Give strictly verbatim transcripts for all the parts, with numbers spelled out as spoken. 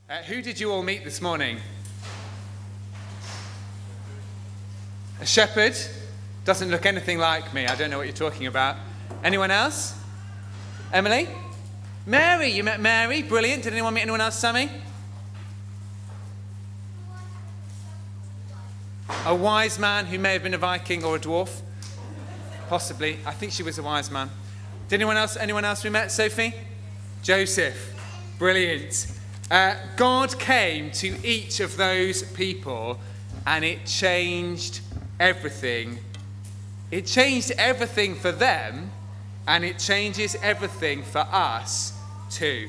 Uh, who did you all meet this morning? A shepherd? Doesn't look anything like me. I don't know what you're talking about. Anyone else? Emily? Mary, you met Mary. Brilliant. Did anyone meet anyone else, Sammy? A wise man who may have been a Viking or a dwarf. Possibly. I think she was a wise man. Did anyone else, anyone else we met? Sophie? Joseph. Brilliant. Uh, God came to each of those people and it changed everything. It changed everything for them and it changes everything for us too.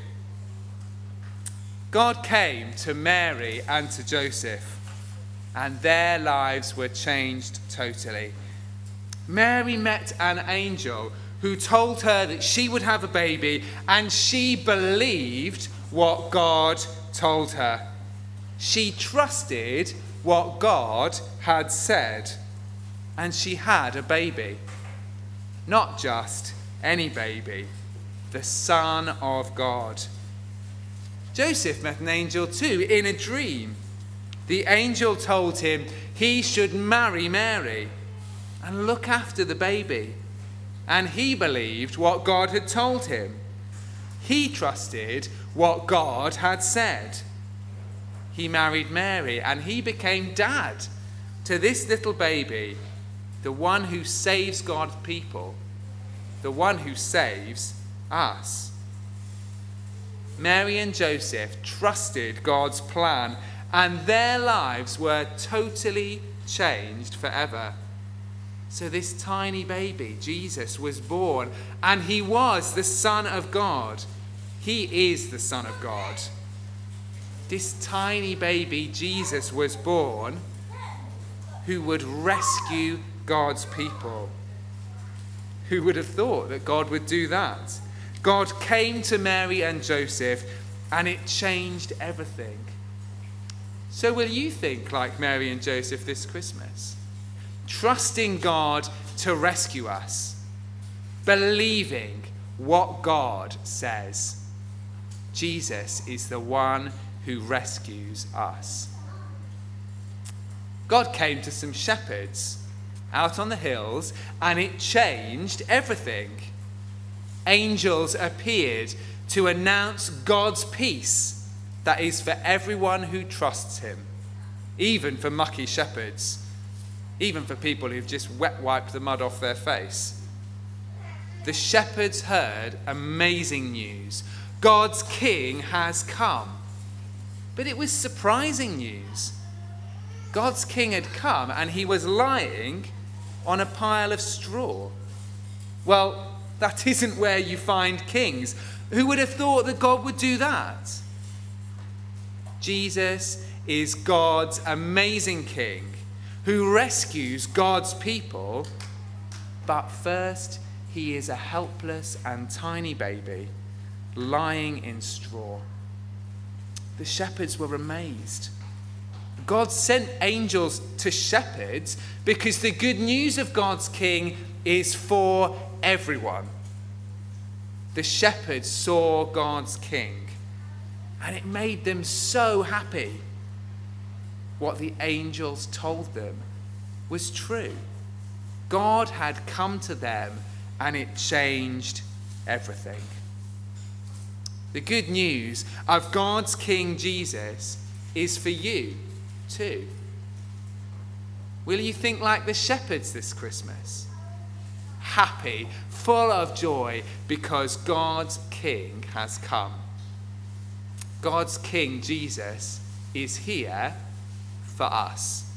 God came to Mary and to Joseph and their lives were changed totally. Mary met an angel who told her that she would have a baby and she believed what God told her. She trusted what God had said and she had a baby. Not just any baby, the Son of God. Joseph met an angel too in a dream. The angel told him he should marry Mary and look after the baby. And he believed what God had told him. He trusted what God had said. He married Mary and he became dad to this little baby, the one who saves God's people, the one who saves us. Mary and Joseph trusted God's plan and their lives were totally changed forever. So this tiny baby, Jesus, was born and he was the Son of God. He is the Son of God. This tiny baby, Jesus, was born who would rescue God's people. Who would have thought that God would do that? God came to Mary and Joseph and it changed everything. So will you think like Mary and Joseph this Christmas? Trusting God to rescue us, believing what God says. Jesus is the one who rescues us. God came to some shepherds out on the hills and it changed everything. Angels appeared to announce God's peace that is for everyone who trusts him, even for mucky shepherds. Even for people who've just wet wiped the mud off their face. The shepherds heard amazing news. God's king has come. But it was surprising news. God's king had come and he was lying on a pile of straw. Well, that isn't where you find kings. Who would have thought that God would do that? Jesus is God's amazing king who rescues God's people, but first he is a helpless and tiny baby lying in straw. The shepherds were amazed. God sent angels to shepherds because the good news of God's king is for everyone. The shepherds saw God's king and it made them so happy. What the angels told them was true. God had come to them and it changed everything. The good news of God's King Jesus is for you too. Will you think like the shepherds this Christmas? Happy, full of joy because God's King has come. God's King Jesus is here for us.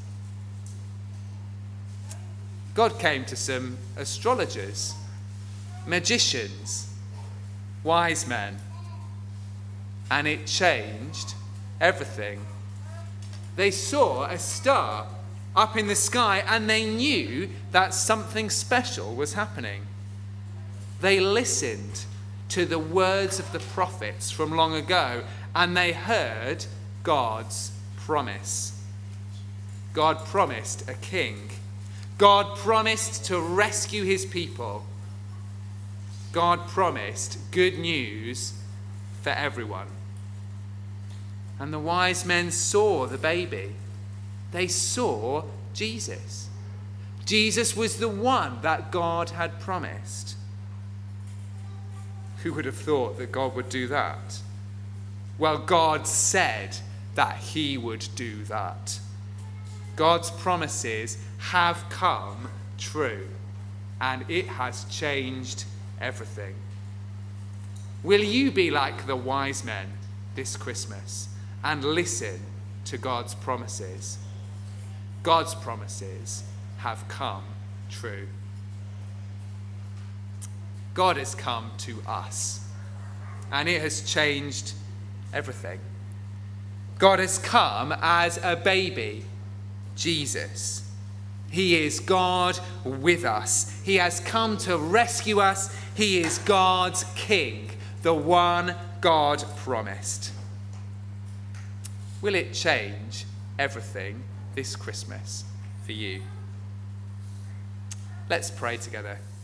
God came to some astrologers, magicians, wise men, and it changed everything. They saw a star up in the sky and they knew that something special was happening. They listened to the words of the prophets from long ago and they heard God's promise. God promised a king. God promised to rescue his people. God promised good news for everyone. And the wise men saw the baby. They saw Jesus. Jesus was the one that God had promised. Who would have thought that God would do that? Well, God said that he would do that. God's promises have come true, and it has changed everything. Will you be like the wise men this Christmas and listen to God's promises? God's promises have come true. God has come to us, and it has changed everything. God has come as a baby, Jesus. He is God with us. He has come to rescue us. He is God's King, the one God promised. Will it change everything this Christmas for you? Let's pray together.